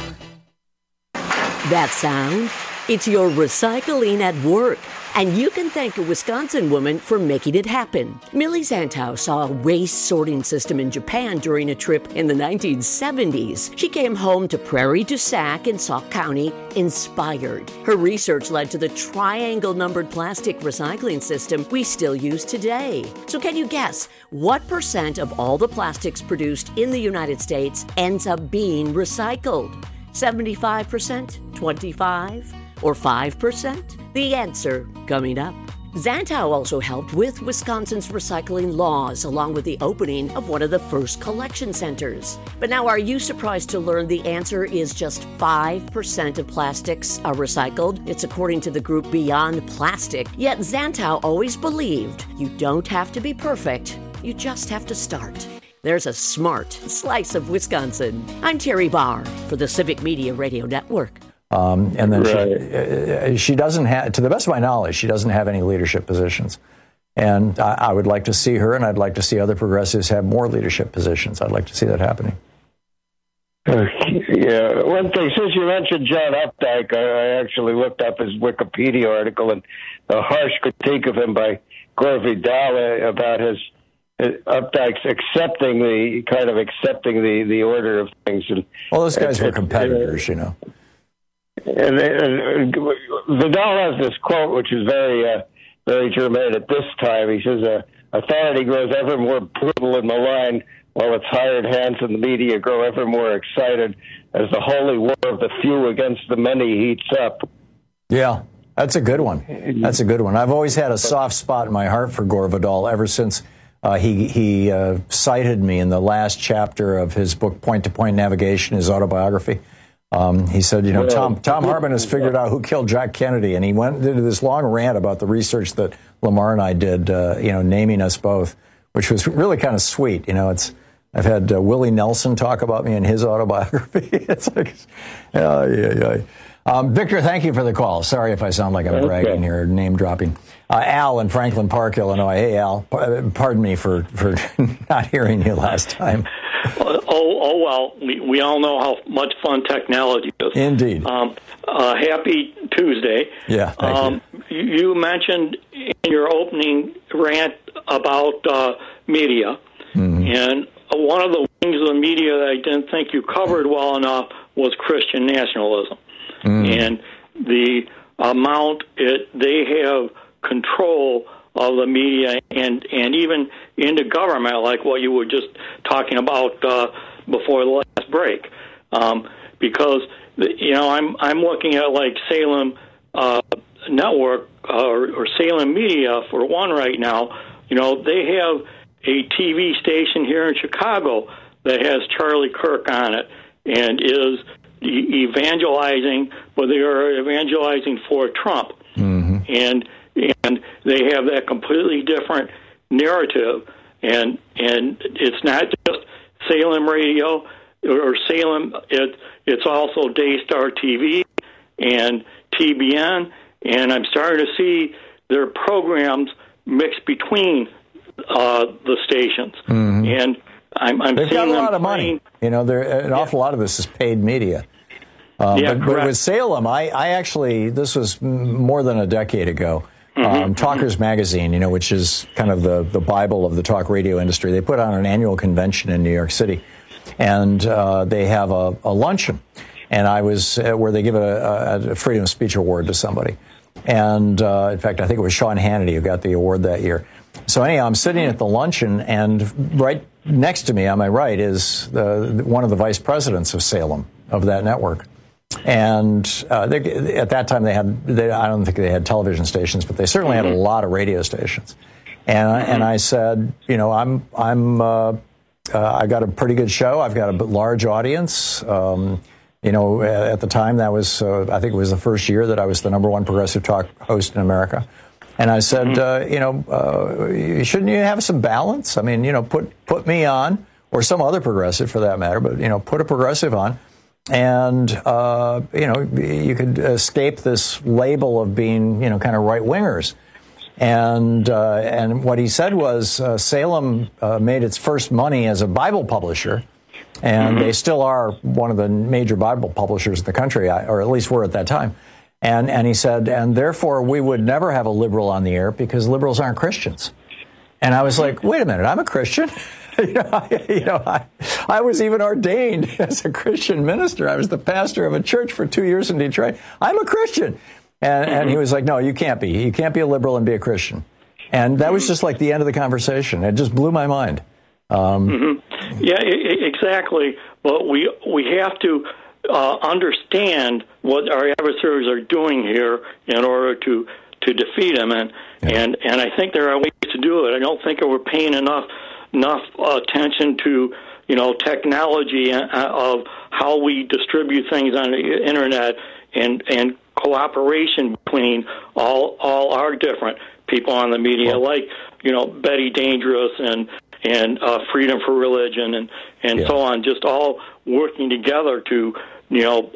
That sound? It's your recycling at work. And you can thank a Wisconsin woman for making it happen. Millie Zantow saw a waste sorting system in Japan during a trip in the 1970s. She came home to Prairie du Sac in Sauk County inspired. Her research led to the triangle-numbered plastic recycling system we still use today. So can you guess what % of all the plastics produced in the United States ends up being recycled? 75%, 25%, or 5%? The answer coming up. Zantow also helped with Wisconsin's recycling laws, along with the opening of one of the first collection centers. But now, are you surprised to learn the answer is just 5% of plastics are recycled? It's according to the group Beyond Plastic. Yet Zantow always believed you don't have to be perfect, you just have to start. There's a smart slice of Wisconsin. I'm Terry Barr for the Civic Media Radio Network. And then she doesn't have, to the best of my knowledge, she doesn't have any leadership positions. And I would like to see her, and I'd like to see other progressives have more leadership positions. I'd like to see that happening. Yeah, one thing, since you mentioned John Updike, I actually looked up his Wikipedia article and a harsh critique of him by Gore Vidal about his Updike's accepting the order of things. And, well, those guys were competitors, you know. And Vidal has this quote, which is very germane at this time. He says, authority grows ever more brutal and malign, while its hired hands in the media grow ever more excited as the holy war of the few against the many heats up. Yeah, that's a good one. That's a good one. I've always had a soft spot in my heart for Gore Vidal ever since he cited me in the last chapter of his book, Point-to-Point Navigation, his autobiography. He said, you know, Tom Harbin has figured out who killed Jack Kennedy, and he went into this long rant about the research that Lamar and I did, naming us both, which was really kind of sweet. You know, I've had Willie Nelson talk about me in his autobiography. It's like, Victor, thank you for the call. Sorry if I sound like I'm bragging here, name dropping. Al in Franklin Park, Illinois. Hey, Al, pardon me for not hearing you last time. Well, we all know how much fun technology is. Indeed. Happy Tuesday. Yeah, thank you. You mentioned in your opening rant about media, and one of the wings of the media that I didn't think you covered well enough was Christian nationalism, and the amount they have control of the media and even into government, like what you were just talking about before the last break, because I'm looking at like Salem Network or Salem Media for one right now. You know, they have a TV station here in Chicago that has Charlie Kirk on it and is evangelizing, but they are evangelizing for Trump, and they have that completely different narrative, and it's not just Salem Radio. or Salem, it's also Daystar TV and TBN, and I'm starting to see their programs mixed between the stations. Mm-hmm. And I'm They've seeing got a them lot of playing, money. You know, an awful lot of this is paid media. But with Salem, I actually, this was more than a decade ago. Talkers Magazine, you know, which is kind of the Bible of the talk radio industry, they put on an annual convention in New York City, and they have a luncheon, and I was where they give a freedom of speech award to somebody, and in fact, I think it was Sean Hannity who got the award that year. So anyhow, I'm sitting at the luncheon, and right next to me on my right is one of the vice presidents of Salem, of that network. And at that time, I don't think they had television stations, but they certainly had a lot of radio stations. And I said, you know, I got a pretty good show. I've got a large audience. You know, at the time, that was, I think it was the first year that I was the #1 progressive talk host in America. And I said, you know, shouldn't you have some balance? I mean, you know, put me on, or some other progressive for that matter, but, you know, put a progressive on. And, you know, you could escape this label of being, you know, kind of right-wingers. And what he said was Salem made its first money as a Bible publisher, and they still are one of the major Bible publishers in the country, or at least were at that time. And he said, and therefore we would never have a liberal on the air because liberals aren't Christians. And I was like, wait a minute, I'm a Christian. I was even ordained as a Christian minister. I was the pastor of a church for 2 years in Detroit. I'm a Christian. And he was like, no, you can't be. You can't be a liberal and be a Christian. And that was just like the end of the conversation. It just blew my mind. Yeah, exactly. But we have to understand what our adversaries are doing here in order to defeat them. And I think there are ways to do it. I don't think we're paying enough attention to, you know, technology of how we distribute things on the internet and cooperation between all our different people on the media, like, you know, Betty Dangerous and Freedom for Religion and so on, just all working together to, you know,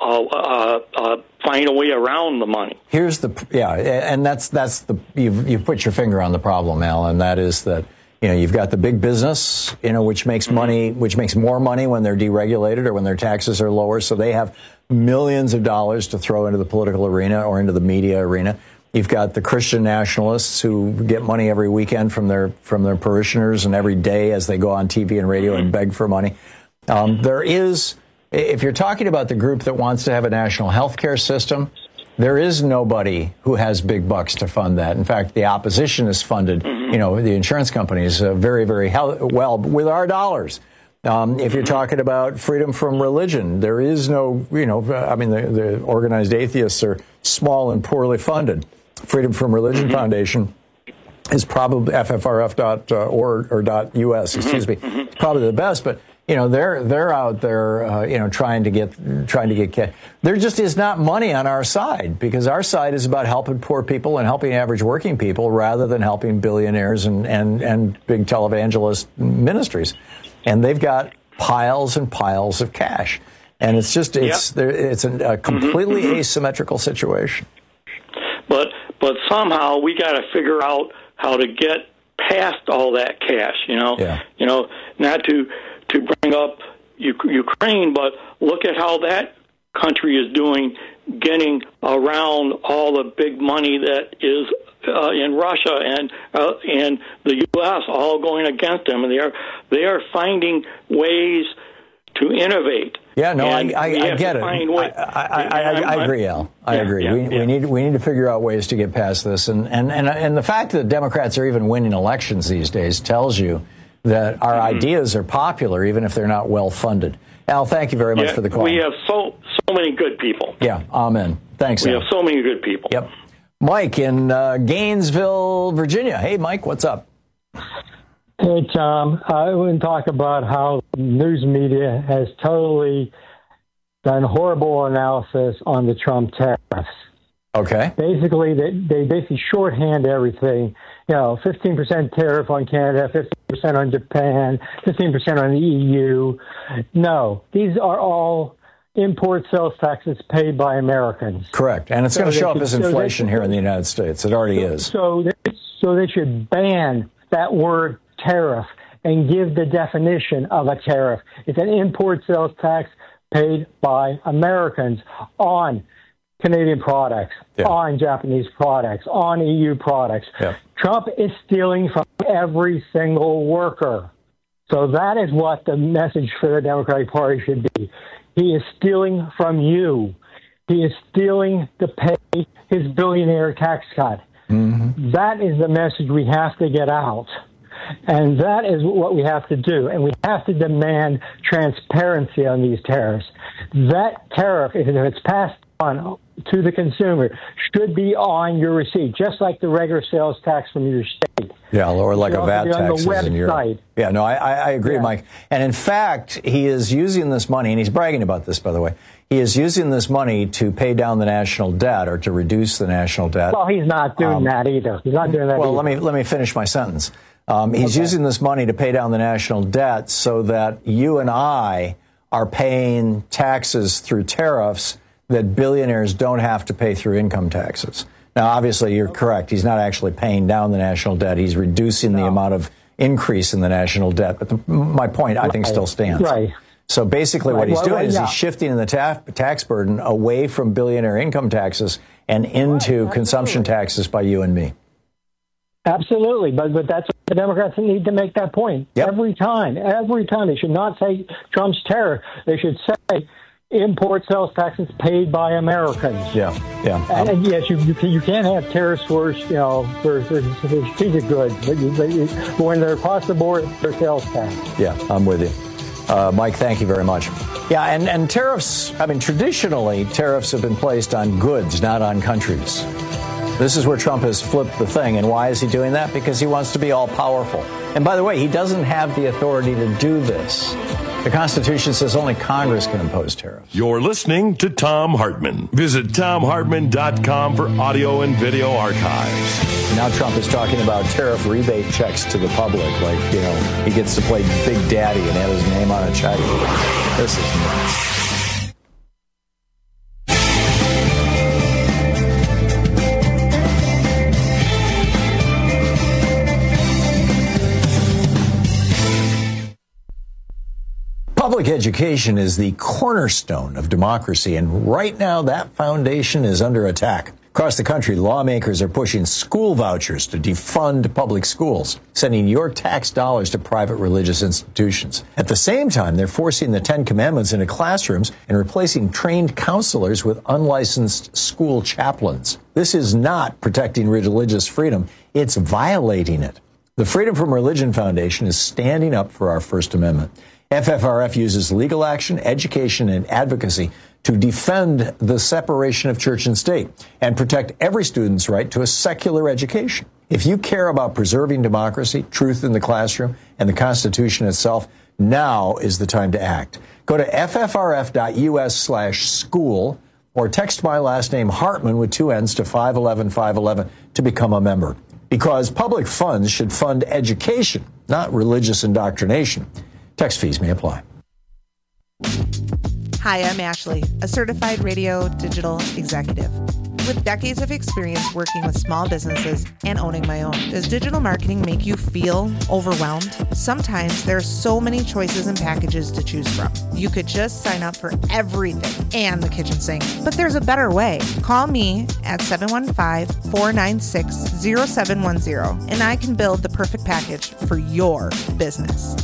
find a way around the money. Here's and that's you've put your finger on the problem, Al, and that is that, you know, you've got the big business, you know, which makes money, which makes more money when they're deregulated or when their taxes are lower. So they have millions of dollars to throw into the political arena or into the media arena. You've got the Christian nationalists who get money every weekend from their parishioners and every day as they go on TV and radio and beg for money. There is, if you're talking about the group that wants to have a national health care system, there is nobody who has big bucks to fund that. In fact, the opposition is funded, you know, the insurance companies very, very well with our dollars. If you're talking about freedom from religion, there is no, you know, I mean, the organized atheists are small and poorly funded. Freedom from Religion Foundation is probably ffrf.org or .us, excuse me. It's probably the best, but you know, they're out there, you know, trying to get cash. There just is not money on our side because our side is about helping poor people and helping average working people rather than helping billionaires and big televangelist ministries. And they've got piles and piles of cash, and it's just it's a completely asymmetrical situation. But somehow we got to figure out how to get past all that cash. You know, you know, not to bring up Ukraine, but look at how that country is doing, getting around all the big money that is in Russia and the U.S. all going against them, and they are finding ways to innovate. Yeah, no, I get it. I agree, Al. I agree. We need to figure out ways to get past this, and the fact that Democrats are even winning elections these days tells you that our ideas are popular, even if they're not well funded. Al, thank you very much for the call. We have so many good people. Yeah, amen. Thanks, Al. We have so many good people. Yep. Mike in Gainesville, Virginia. Hey, Mike, what's up? Hey, Tom. I want to talk about how news media has totally done horrible analysis on the Trump tariffs. Okay. Basically, they basically shorthand everything. 15% tariff on Canada, 15% on Japan, 15% on the EU. No, these are all import sales taxes paid by Americans. Correct. And it's going to show up as inflation here in the United States. It already is. So they should ban that word tariff and give the definition of a tariff. It's an import sales tax paid by Americans on Canadian products, on Japanese products, on EU products. Yeah. Trump is stealing from every single worker. So that is what the message for the Democratic Party should be. He is stealing from you. He is stealing to pay his billionaire tax cut. Mm-hmm. That is the message we have to get out. And that is what we have to do. And we have to demand transparency on these tariffs. That tariff, if it's passed on to the consumer, should be on your receipt, just like the regular sales tax from your state. Yeah, or like a VAT tax in Europe. Yeah, no, I agree, Mike. And in fact, he is using this money, and he's bragging about this, by the way. He is using this money to pay down the national debt or to reduce the national debt. Well, he's not doing that either. He's not doing that either. Well, let me finish my sentence. He's using this money to pay down the national debt so that you and I are paying taxes through tariffs that billionaires don't have to pay through income taxes. Now, obviously, you're correct. He's not actually paying down the national debt. He's reducing the amount of increase in the national debt. But my point, I think, still stands. Right. So basically what he's doing is he's shifting the tax burden away from billionaire income taxes and into consumption taxes by you and me. Absolutely, but that's what the Democrats need to make that point. Yep. Every time. They should not say Trump's tariff. They should say import sales taxes paid by Americans. Yeah. And yes, you can't have tariffs for strategic goods, but when they're across the board, they're sales tax. Yeah, I'm with you. Mike, thank you very much. Yeah, and tariffs, traditionally, tariffs have been placed on goods, not on countries. This is where Trump has flipped the thing. And why is he doing that? Because he wants to be all-powerful. And by the way, he doesn't have the authority to do this. The Constitution says only Congress can impose tariffs. You're listening to Thom Hartmann. Visit ThomHartmann.com for audio and video archives. Now Trump is talking about tariff rebate checks to the public. Like, he gets to play Big Daddy and have his name on a check. This is nuts. Public education is the cornerstone of democracy, and right now that foundation is under attack. Across the country, lawmakers are pushing school vouchers to defund public schools, sending your tax dollars to private religious institutions. At the same time, they're forcing the Ten Commandments into classrooms and replacing trained counselors with unlicensed school chaplains. This is not protecting religious freedom, it's violating it. The Freedom from Religion Foundation is standing up for our First Amendment. FFRF uses legal action, education, and advocacy to defend the separation of church and state and protect every student's right to a secular education. If you care about preserving democracy, truth in the classroom, and the Constitution itself, now is the time to act. Go to ffrf.us/school or text my last name Hartmann with 2 N's to 511-511 to become a member. Because public funds should fund education, not religious indoctrination. Text fees may apply. Hi, I'm Ashley, a certified radio digital executive. With decades of experience working with small businesses and owning my own, does digital marketing make you feel overwhelmed? Sometimes there are so many choices and packages to choose from. You could just sign up for everything and the kitchen sink. But there's a better way. Call me at 715-496-0710 and I can build the perfect package for your business.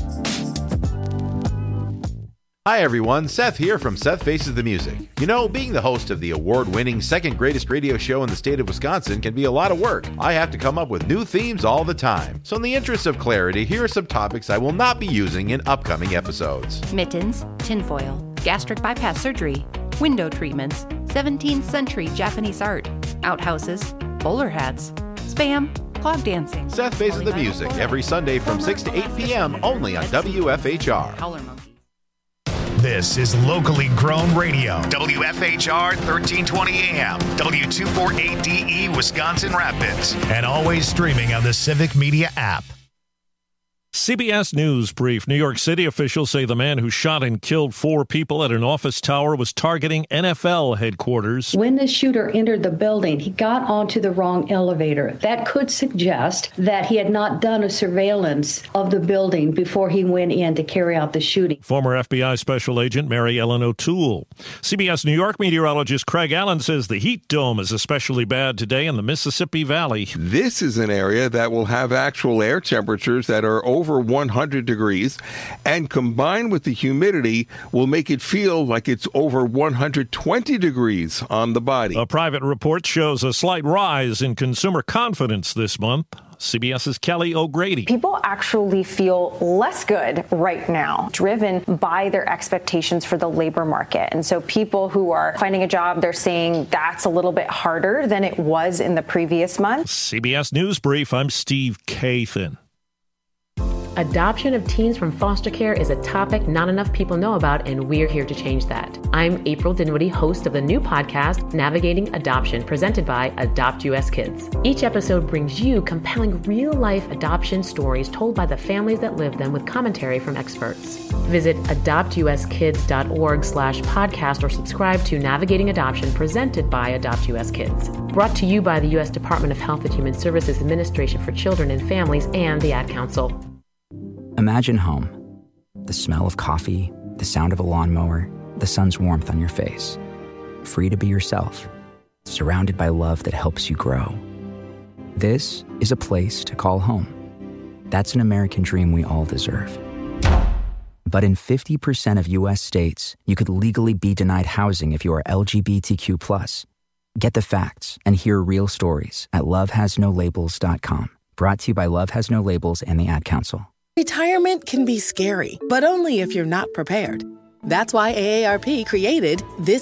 Hi everyone, Seth here from Seth Faces the Music. Being the host of the award-winning second greatest radio show in the state of Wisconsin can be a lot of work. I have to come up with new themes all the time. So in the interest of clarity, here are some topics I will not be using in upcoming episodes. Mittens, tinfoil, gastric bypass surgery, window treatments, 17th century Japanese art, outhouses, bowler hats, spam, clog dancing. Seth Faces the Music every Sunday from 6 to 8 p.m. only on WFHR. This is locally grown radio. WFHR 1320 AM, W248DE, Wisconsin Rapids, and always streaming on the Civic Media app. CBS News brief. New York City officials say the man who shot and killed 4 people at an office tower was targeting NFL headquarters. When the shooter entered the building, he got onto the wrong elevator. That could suggest that he had not done a surveillance of the building before he went in to carry out the shooting. Former FBI Special Agent Mary Ellen O'Toole. CBS New York meteorologist Craig Allen says the heat dome is especially bad today in the Mississippi Valley. This is an area that will have actual air temperatures that are over 100 degrees, and combined with the humidity will make it feel like it's over 120 degrees on the body. A private report shows a slight rise in consumer confidence this month. CBS's Kelly O'Grady. People actually feel less good right now, driven by their expectations for the labor market. And so people who are finding a job, they're saying that's a little bit harder than it was in the previous month. CBS News Brief, I'm Steve Kathan. Adoption of teens from foster care is a topic not enough people know about, and we're here to change that. I'm April Dinwiddie, host of the new podcast, Navigating Adoption, presented by Adopt US Kids. Each episode brings you compelling real-life adoption stories told by the families that live them with commentary from experts. Visit adoptuskids.org/podcast or subscribe to Navigating Adoption, presented by Adopt US Kids. Brought to you by the U.S. Department of Health and Human Services Administration for Children and Families and the Ad Council. Imagine home. The smell of coffee, the sound of a lawnmower, the sun's warmth on your face. Free to be yourself, surrounded by love that helps you grow. This is a place to call home. That's an American dream we all deserve. But in 50% of U.S. states, you could legally be denied housing if you are LGBTQ+. Get the facts and hear real stories at lovehasnolabels.com. Brought to you by Love Has No Labels and the Ad Council. Retirement can be scary, but only if you're not prepared. That's why AARP created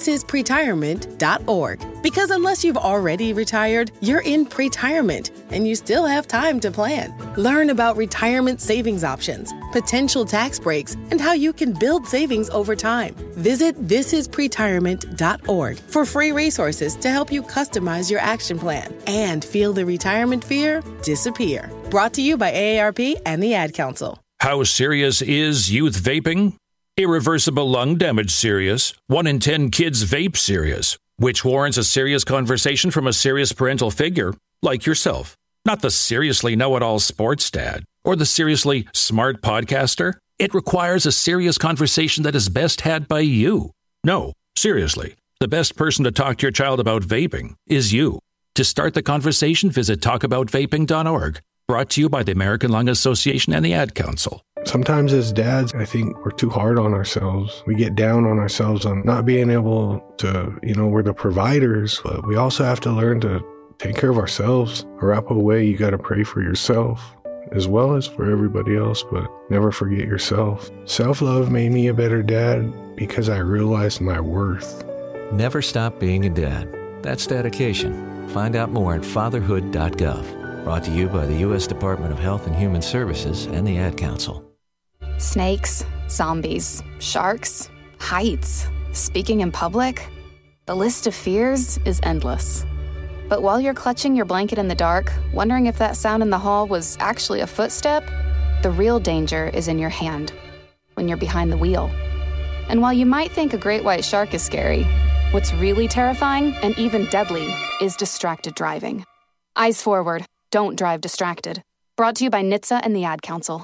thisispretirement.org. Because unless you've already retired, you're in pretirement, and you still have time to plan. Learn about retirement savings options, potential tax breaks, and how you can build savings over time. Visit thisispretirement.org for free resources to help you customize your action plan and feel the retirement fear disappear. Brought to you by AARP and the Ad Council. How serious is youth vaping? Irreversible lung damage serious. 1 in 10 kids vape serious, which warrants a serious conversation from a serious parental figure like yourself. Not the seriously know-it-all sports dad or the seriously smart podcaster. It requires a serious conversation that is best had by you. No, seriously, the best person to talk to your child about vaping is you. To start the conversation, visit talkaboutvaping.org. Brought to you by the American Lung Association and the Ad Council. Sometimes as dads, I think we're too hard on ourselves. We get down on ourselves on not being able to, we're the providers, but we also have to learn to take care of ourselves. Arapaho way, you got to pray for yourself as well as for everybody else, but never forget yourself. Self-love made me a better dad because I realized my worth. Never stop being a dad. That's dedication. Find out more at fatherhood.gov. Brought to you by the U.S. Department of Health and Human Services and the Ad Council. Snakes, zombies, sharks, heights, speaking in public. The list of fears is endless. But while you're clutching your blanket in the dark, wondering if that sound in the hall was actually a footstep, the real danger is in your hand, when you're behind the wheel. And while you might think a great white shark is scary, what's really terrifying and even deadly is distracted driving. Eyes forward, don't drive distracted. Brought to you by NHTSA and the Ad Council.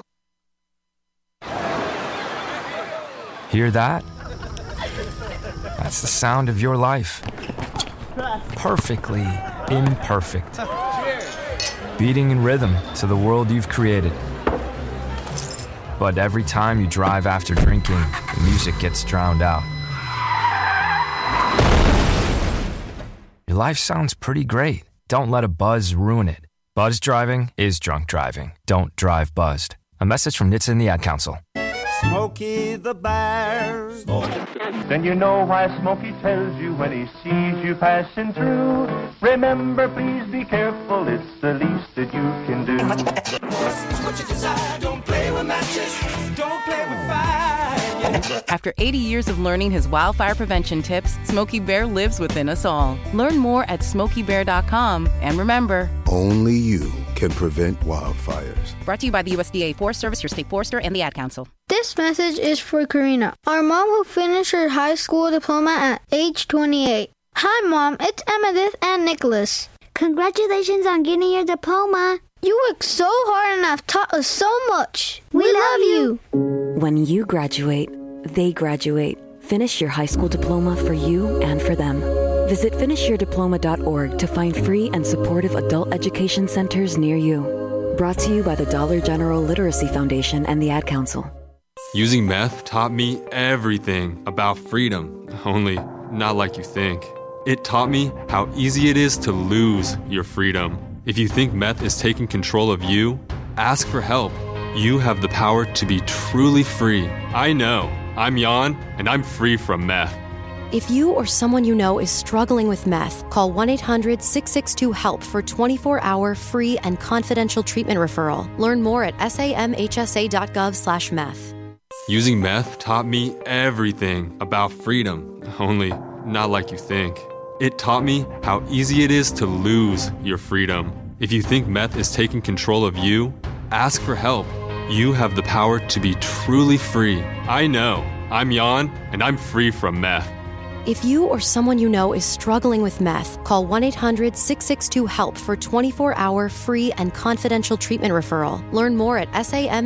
Hear that? That's the sound of your life. Perfectly imperfect. Beating in rhythm to the world you've created. But every time you drive after drinking, the music gets drowned out. Your life sounds pretty great. Don't let a buzz ruin it. Buzz driving is drunk driving. Don't drive buzzed. A message from NHTSA and the Ad Council. Smokey the Bear. Then you know why Smokey tells you when he sees you passing through. Remember, please be careful, it's the least that you can do. This is what you desire. Don't play with matches. Don't play with fire. After 80 years of learning his wildfire prevention tips, Smokey Bear lives within us all. Learn more at SmokeyBear.com. And remember, only you can prevent wildfires. Brought to you by the USDA Forest Service, your state forester, and the Ad Council. This message is for Karina, our mom who finished her high school diploma at age 28. Hi, Mom. It's Emmettith and Nicholas. Congratulations on getting your diploma. You worked so hard and have taught us so much. We love you. When you graduate, they graduate. Finish your high school diploma for you and for them. Visit finishyourdiploma.org to find free and supportive adult education centers near you. Brought to you by the Dollar General Literacy Foundation and the Ad Council. Using meth taught me everything about freedom, only not like you think. It taught me how easy it is to lose your freedom. If you think meth is taking control of you, ask for help. You have the power to be truly free. I know. I'm Jan, and I'm free from meth. If you or someone you know is struggling with meth, call 1-800-662-HELP for 24-hour free and confidential treatment referral. Learn more at samhsa.gov/meth. Using meth taught me everything about freedom, only not like you think. It taught me how easy it is to lose your freedom. If you think meth is taking control of you, ask for help. You have the power to be truly free. I know. I'm Jan, and I'm free from meth. If you or someone you know is struggling with meth, call 1-800-662-HELP for 24-hour free and confidential treatment referral. Learn more at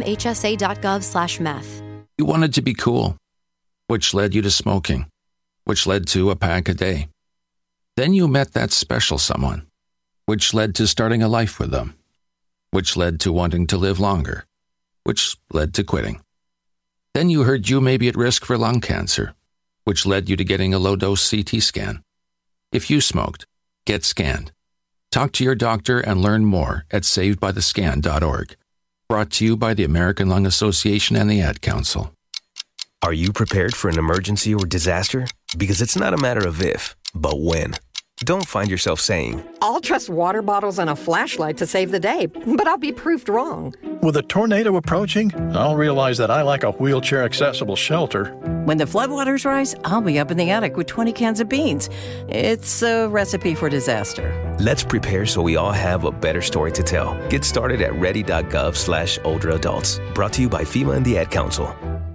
samhsa.gov/meth. You wanted to be cool, which led you to smoking, which led to a pack a day. Then you met that special someone, which led to starting a life with them, which led to wanting to live longer, which led to quitting. Then you heard you may be at risk for lung cancer, which led you to getting a low-dose CT scan. If you smoked, get scanned. Talk to your doctor and learn more at savedbythescan.org. Brought to you by the American Lung Association and the Ad Council. Are you prepared for an emergency or disaster? Because it's not a matter of if, but when. Don't find yourself saying, I'll trust water bottles and a flashlight to save the day, but I'll be proved wrong. With a tornado approaching, I'll realize that I lack a wheelchair-accessible shelter. When the floodwaters rise, I'll be up in the attic with 20 cans of beans. It's a recipe for disaster. Let's prepare so we all have a better story to tell. Get started at ready.gov/older adults. Brought to you by FEMA and the Ad Council.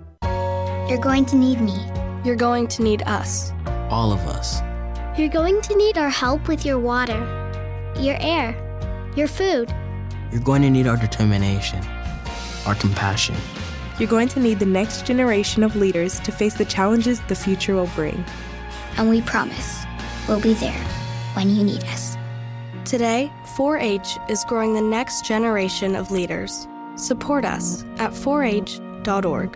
You're going to need me. You're going to need us. All of us. You're going to need our help with your water, your air, your food. You're going to need our determination, our compassion. You're going to need the next generation of leaders to face the challenges the future will bring. And we promise we'll be there when you need us. Today, 4-H is growing the next generation of leaders. Support us at 4h.org.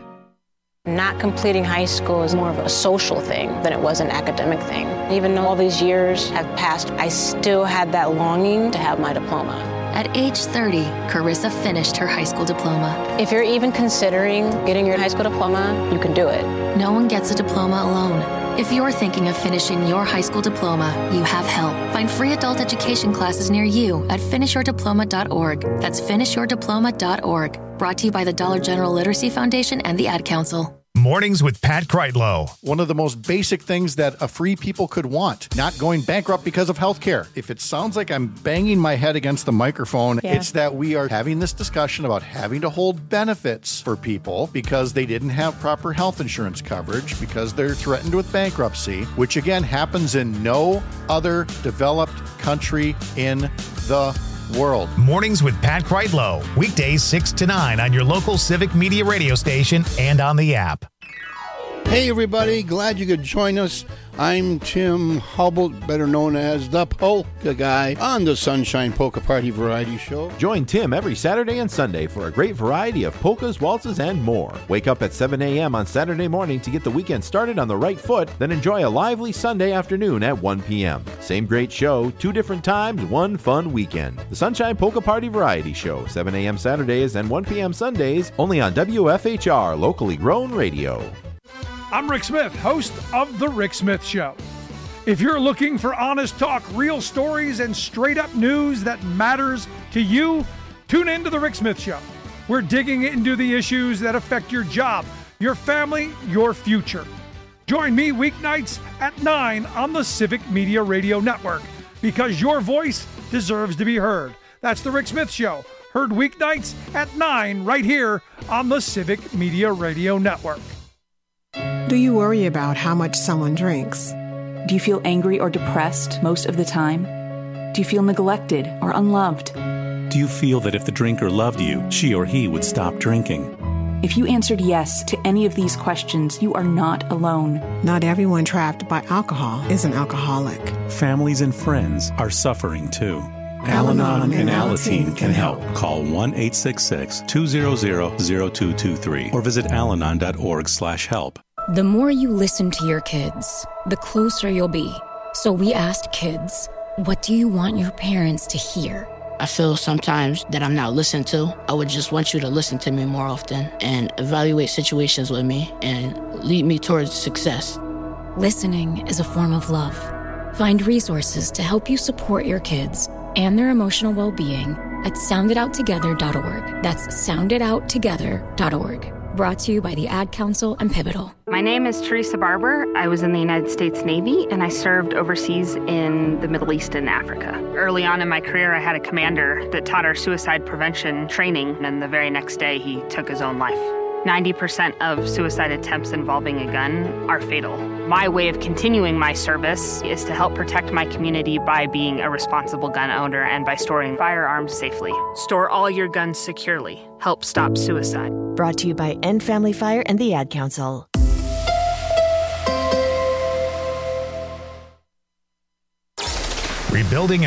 Not completing high school is more of a social thing than it was an academic thing. Even though all these years have passed, I still had that longing to have my diploma. At age 30, Carissa finished her high school diploma. If you're even considering getting your high school diploma, you can do it. No one gets a diploma alone. If you're thinking of finishing your high school diploma, you have help. Find free adult education classes near you at finishyourdiploma.org. That's finishyourdiploma.org. Brought to you by the Dollar General Literacy Foundation and the Ad Council. Mornings with Pat Kreitlow. One of the most basic things that a free people could want, not going bankrupt because of health care. If it sounds like I'm banging my head against the microphone, It's that we are having this discussion about having to hold benefits for people because they didn't have proper health insurance coverage, because they're threatened with bankruptcy, which again happens in no other developed country in the world. Mornings with Pat Kreitlow. Weekdays 6 to 9 on your local Civic Media radio station and on the app. Hey everybody, glad you could join us. I'm Tim Hubble, better known as the Polka Guy, on the Sunshine Polka Party Variety Show. Join Tim every Saturday and Sunday for a great variety of polkas, waltzes, and more. Wake up at 7 a.m. on Saturday morning to get the weekend started on the right foot, then enjoy a lively Sunday afternoon at 1 p.m. Same great show, 2 different times, 1 fun weekend. The Sunshine Polka Party Variety Show, 7 a.m. Saturdays and 1 p.m. Sundays, only on WFHR, locally grown radio. I'm Rick Smith, host of The Rick Smith Show. If you're looking for honest talk, real stories, and straight-up news that matters to you, tune in to The Rick Smith Show. We're digging into the issues that affect your job, your family, your future. Join me weeknights at 9 on the Civic Media Radio Network, because your voice deserves to be heard. That's The Rick Smith Show, heard weeknights at 9 right here on the Civic Media Radio Network. Do you worry about how much someone drinks? Do you feel angry or depressed most of the time? Do you feel neglected or unloved? Do you feel that if the drinker loved you, she or he would stop drinking? If you answered yes to any of these questions, you are not alone. Not everyone trapped by alcohol is an alcoholic. Families and friends are suffering too. Al-Anon and Alateen can help. Call 1-866-200-0223 or visit alanon.org/help. The more you listen to your kids, the closer you'll be. So we asked kids, what do you want your parents to hear? I feel sometimes that I'm not listened to. I would just want you to listen to me more often and evaluate situations with me and lead me towards success. Listening is a form of love. Find resources to help you support your kids and their emotional well-being at sounditouttogether.org. That's sounditouttogether.org. Brought to you by the Ad Council and Pivotal. My name is Teresa Barber. I was in the United States Navy, and I served overseas in the Middle East and Africa. Early on in my career, I had a commander that taught our suicide prevention training, and the very next day, he took his own life. 90% of suicide attempts involving a gun are fatal. My way of continuing my service is to help protect my community by being a responsible gun owner and by storing firearms safely. Store all your guns securely. Help stop suicide. Brought to you by End Family Fire and the Ad Council. Rebuilding